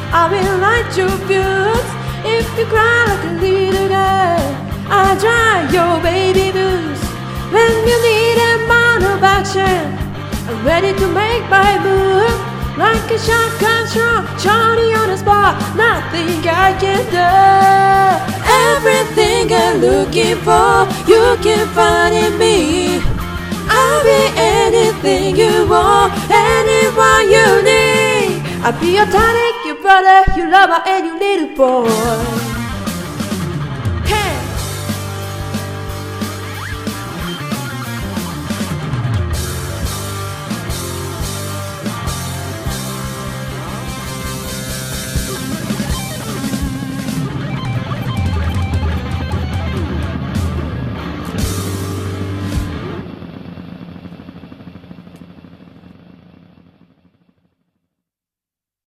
I will light your fuse. If you cry like a little girl, I'll dry your baby blues. When you need a amount of action, I'm ready to make my move. Like a shotgun strong, Johnny on the spot, nothing I can do. Everything I'm looking for, you can find in me. I'll be anything you want, anyone you need. I'll be your tonic, your brother, your lover, and your little boy.